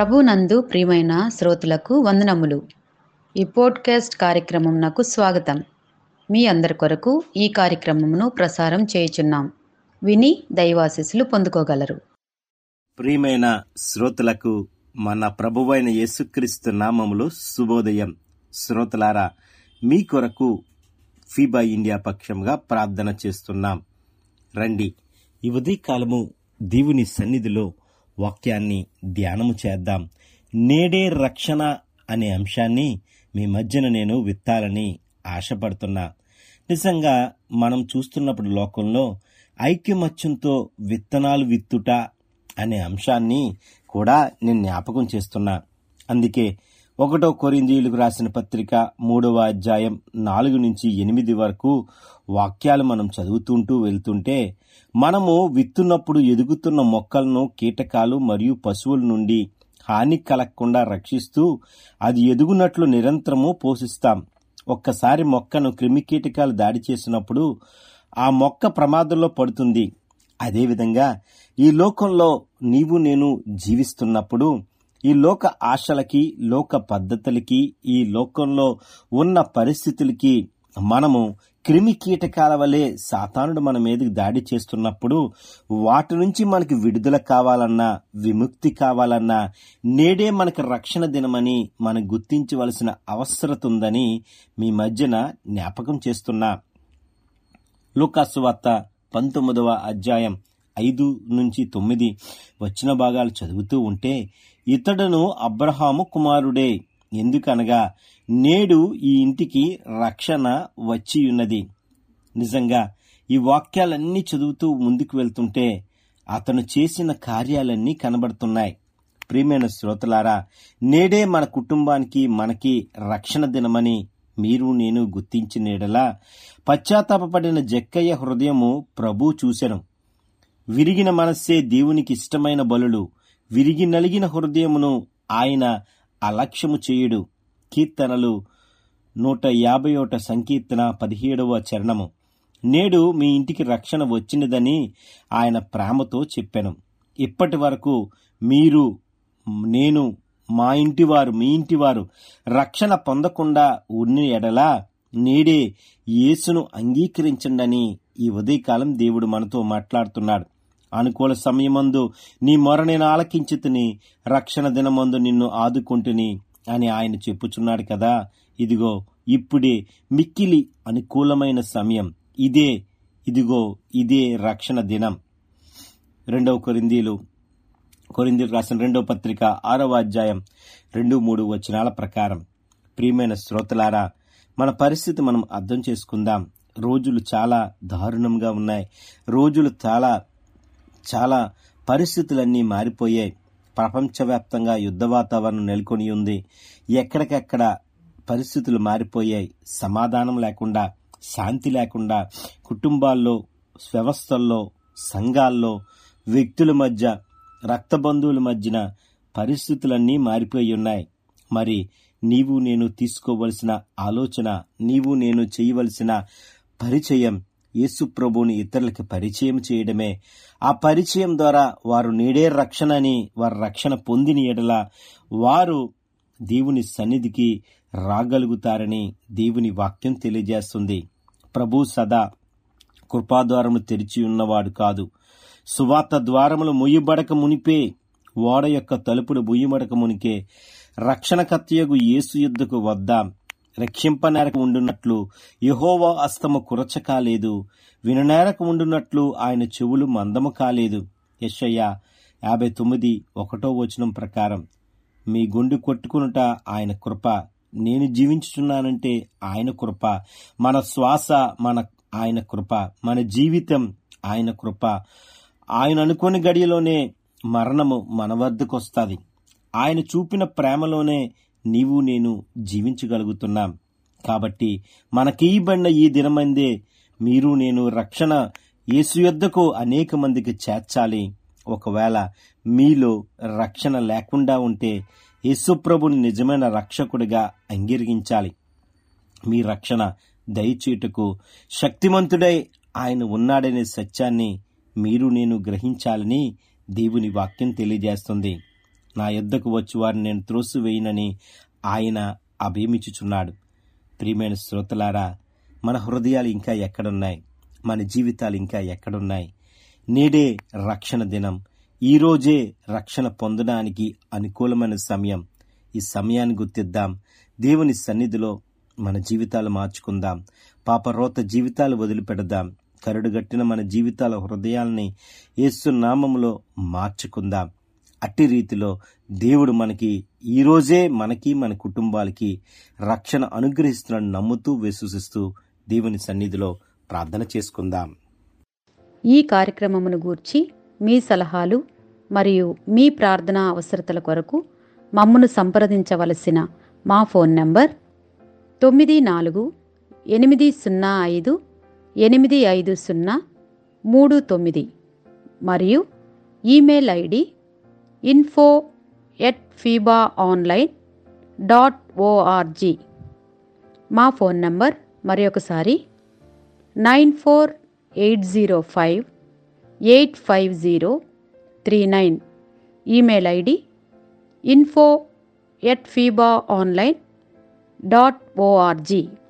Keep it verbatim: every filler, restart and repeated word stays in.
ప్రభునందు ప్రియమైన శ్రోతలకు వందనములు. ఈ పోడ్కాస్ట్ కార్యక్రమంనకు స్వాగతం. మీ అందరి కొరకు ఈ కార్యక్రమమును ప్రసారం చేయుచున్నాం. విని దైవాశీస్సులు పొందుకోగలరు. ప్రియమైన శ్రోతలకు మన ప్రభువైన యేసుక్రీస్తు నామములో శుభోదయం. శ్రోతలారా, మీ కొరకు ఫీబా ఇండియా పక్షంగా ప్రార్థన చేస్తున్నాం. రండి, ఈ ఉదయకాలము దేవుని సన్నిధిలో వాక్యాన్ని ధ్యానము చేద్దాం. నేడే రక్షణ అనే అంశాన్ని మీ మధ్యన నేను విత్తాలని ఆశపడుతున్నా. నిజంగా మనం చూస్తున్నప్పుడు లోకంలో ఐక్యమత్యంతో విత్తనాలు విత్తుట అనే అంశాన్ని కూడా నేను జ్ఞాపకం చేస్తున్నా. అందుకే ఒకటో కొరింథీయులకు రాసిన పత్రిక మూడవ అధ్యాయం నాలుగు నుంచి ఎనిమిది వరకు వాక్యాలు మనం చదువుతుంటూ వెళ్తుంటే, మనము విత్తున్నప్పుడు ఎదుగుతున్న మొక్కలను కీటకాలు మరియు పశువుల నుండి హాని కలగకుండా రక్షిస్తూ అది ఎదుగునట్లు నిరంతరము పోషిస్తాం. ఒక్కసారి మొక్కను క్రిమి కీటకాలు దాడి చేసినప్పుడు ఆ మొక్క ప్రమాదంలో పడుతుంది. అదేవిధంగా ఈ లోకంలో నీవు నేను జీవిస్తున్నప్పుడు ఈ లోక ఆశలకి, లోక పద్ధతులకి, ఈ లోకంలో ఉన్న పరిస్థితులకి మనము క్రిమి కీటకాల వలె సాతానుడు మన మీదకి దాడి చేస్తున్నప్పుడు వాటి నుంచి మనకి విడుదల కావాలన్నా, విముక్తి కావాలన్నా నేడే మనకు రక్షణ దినమని మనం గుర్తించవలసిన అవసరం ఉందని మీ మధ్యన జ్ఞాపకం చేస్తున్నా. లూకాసు వార్త పంతొమ్మిదవ అధ్యాయం ఐదు నుంచి తొమ్మిది వచ్చిన భాగాలు చదువుతూ ఉంటే, ఇతడును అబ్రహాము కుమారుడే, ఎందుకనగా నేడు ఈ ఇంటికి రక్షణ వచ్చియున్నది. నిజంగా ఈ వాక్యాలన్నీ చదువుతూ ముందుకు వెళ్తుంటే అతను చేసిన కార్యాలన్నీ కనబడుతున్నాయి. ప్రియమైన శ్రోతలారా, నేడే మన కుటుంబానికి మనకి రక్షణ దినమని మీరు నేను గుర్తించినేడలా పశ్చాత్తాపపడిన జక్కయ్య హృదయము ప్రభు చూసెను. విరిగిన మనస్సే దేవునికి ఇష్టమైన బలులు, విరిగి నలిగిన హృదయమును ఆయన అలక్ష్యము చేయుడు. కీర్తనలు నూట యాభై ఒకట సంకీర్తన పదిహేడవ చరణము. నేడు మీ ఇంటికి రక్షణ వచ్చినదని ఆయన ప్రేమతో చెప్పాను. ఇప్పటి వరకు మీరు, నేను, మా ఇంటివారు, మీ ఇంటివారు రక్షణ పొందకుండా ఉన్న ఎడలా నేడే యేసును అంగీకరించండని ఈ ఉదయకాలం దేవుడు మనతో మాట్లాడుతున్నాడు. అనుకూల సమయమందు నీ మొర నేను ఆలకించుతుని, రక్షణ దినమందు నిన్ను ఆదుకుంటుని అని ఆయన చెప్పుచున్నాడు కదా. ఇదిగో ఇప్పుడే మిక్కిలి అనుకూలమైన సమయం. ఇదే ఇదిగో ఇదే రక్షణ దినం. రెండవ కొరింథీయులు కొరింథీయులకు రాసిన రెండవ పత్రిక ఆరవ అధ్యాయం రెండు మూడు వచనాల ప్రకారం. ప్రియమైన శ్రోతలారా, మన పరిస్థితి మనం అర్థం చేసుకుందాం. రోజులు చాలా దారుణంగా ఉన్నాయి. రోజులు చాలా చాలా పరిస్థితులన్నీ మారిపోయాయి. ప్రపంచవ్యాప్తంగా యుద్ధ వాతావరణం నెలకొని ఉంది. ఎక్కడికెక్కడ పరిస్థితులు మారిపోయాయి. సమాధానం లేకుండా, శాంతి లేకుండా కుటుంబాల్లో, వ్యవస్థల్లో, సంఘాల్లో, వ్యక్తుల మధ్య, రక్త బంధువుల మధ్యన పరిస్థితులన్నీ మారిపోయి ఉన్నాయి. మరి నీవు నేను తీసుకోవలసిన ఆలోచన, నీవు నేను చేయవలసిన పరిచయం యేసు ప్రభువుని ఇతరులకు పరిచయం చేయడమే. ఆ పరిచయం ద్వారా వారు నేడే రక్షణ అని వారు రక్షణ పొందిన ఎడల వారు దేవుని సన్నిధికి రాగలుగుతారని దేవుని వాక్యం తెలియజేస్తుంది. ప్రభు సదా కృపాద్వారములు తెరిచి ఉన్నవాడు కాదు. సువార్త ద్వారములు ముయ్యబడక మునిపే, ఓడ యొక్క తలుపులు ముయ్యబడక మునికే రక్షణకర్తయగు యేసు యుద్ధకు వద్దాం. రక్షింపనేరకు ఉండునట్లు యెహోవా హస్తము కురచ కాలేదు, విననేరకు ఉండునట్లు ఆయన చెవులు మందము కాలేదు. యెషయా యాభై తొమ్మిది ఒకటో వచనం ప్రకారం మీ గుండె కొట్టుకునుట ఆయన కృప, నేను జీవించుచున్నానంటే ఆయన కృప, మన శ్వాస మన ఆయన కృప, మన జీవితం ఆయన కృప. ఆయన అనుకోని గడియలోనే మరణము మన వద్దకు వస్తుంది. ఆయన చూపిన ప్రేమలోనే నీవు నేను జీవించగలుగుతున్నాం. కాబట్టి మనకీయబడిన ఈ దినమందే మీరు నేను రక్షణ యేసు యొద్దకు అనేక మందికి చేర్చాలి. ఒకవేళ మీలో రక్షణ లేకుండా ఉంటే యేసు ప్రభుని నిజమైన రక్షకుడిగా అంగీకరించాలి. మీ రక్షణ దయచేయుటకు శక్తిమంతుడై ఆయన ఉన్నాడనే సత్యాన్ని మీరు నేను గ్రహించాలని దేవుని వాక్యం తెలియజేస్తుంది. నా యొద్దకు వచ్చి వారిని నేను త్రోసివేయనని ఆయన అభయమిచ్చుచున్నాడు. ప్రియమైన శ్రోతలారా, మన హృదయాలు ఇంకా ఎక్కడున్నాయి? మన జీవితాలు ఇంకా ఎక్కడున్నాయి? నేడే రక్షణ దినం. ఈరోజే రక్షణ పొందడానికి అనుకూలమైన సమయం. ఈ సమయాన్ని గుర్తిద్దాం. దేవుని సన్నిధిలో మన జీవితాలు మార్చుకుందాం. పాపరోత జీవితాలు వదిలిపెడదాం. కరుడుగట్టిన మన జీవితాల హృదయాల్ని యేసు నామములో మార్చుకుందాం. అట్టి రీతిలో దేవుడు మనకి ఈరోజే మనకి మన కుటుంబాలకి రక్షణ అనుగ్రహిస్తున్నాడు నమ్ముతూ విశ్వసిస్తూ దేవుని సన్నిధిలో ప్రార్థన చేసుకుందాం. ఈ కార్యక్రమమును గూర్చి మీ సలహాలు మరియు మీ ప్రార్థనా అవసరతల కొరకు మమ్మను సంప్రదించవలసిన మా ఫోన్ నంబర్ తొమ్మిది నాలుగు ఎనిమిది సున్నా ఐదు ఎనిమిది ఐదు సున్నా మూడు తొమ్మిది మరియు email ID info at FIBA online dot ORG. మా ఫోన్ నంబర్ మరి ఒకసారి nine four eight zero five eight five zero three nine. Email ID info at FIBA online dot ORG.